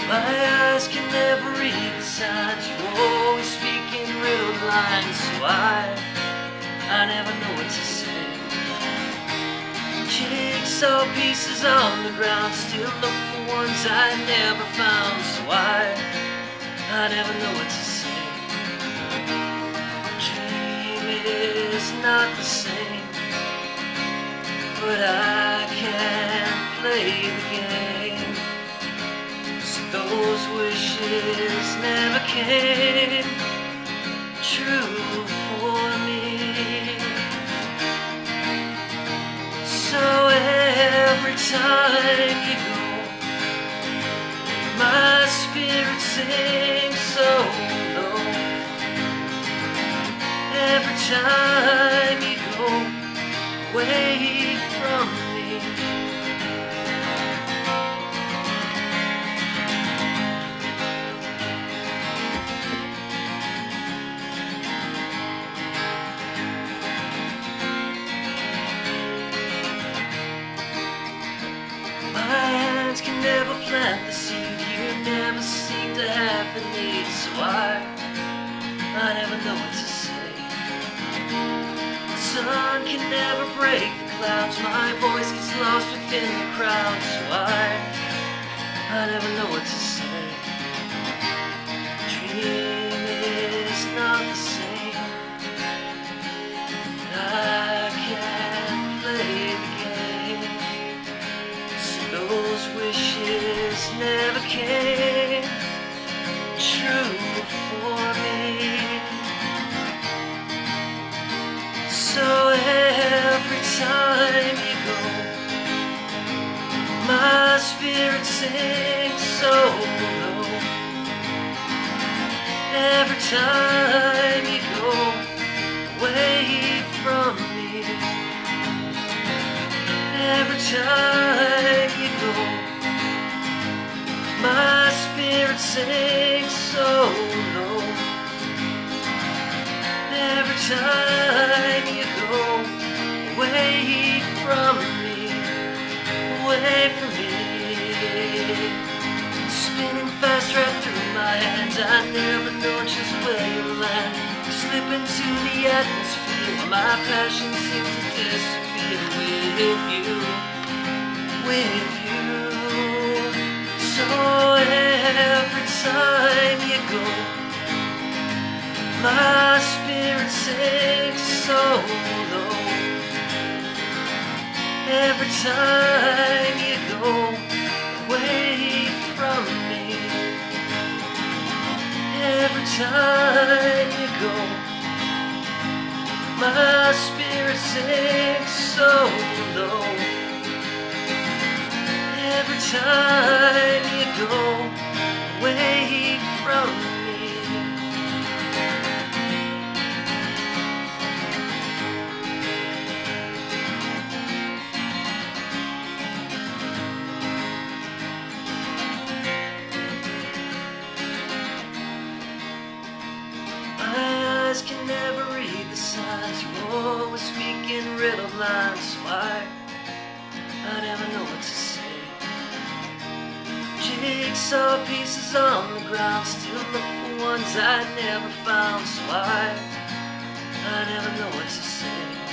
My eyes can never read the signs. You're always speaking riddled lines, so I never know what to say. Jigsaw pieces on the ground, still look for ones I never found, so I never know what to say. Dream is not the same, but I can't play the game. So those wishes never came true for me. So every time you go, my spirit sings so low. Every time you go away from me, my hands can never plant the seed. You never seem to have the need, so I never know what to say. The sun can never break the clouds. My voice gets lost within the crowd, so I never know what to say. Dream is not the same, but I can't play the game. So those wishes never came true for me. So every time you go, my spirit sings so low. Every time you go away from me, every time you go, my spirit sings so low. Every time you go away from me, away from me. Spinning fast right through my hands, I never know just where you land. You slip into the atmosphere, my passion seems to disappear with you, with you. So every time you go, my spirit sings so low. Every time you go away from me, every time you go, my spirit sings so low. Every time you go away from me. My eyes can never read the signs. You're always speaking riddled lines, so I never know what to say. Jigsaw pieces on the ground, still look for ones I never found, so I never know what to say.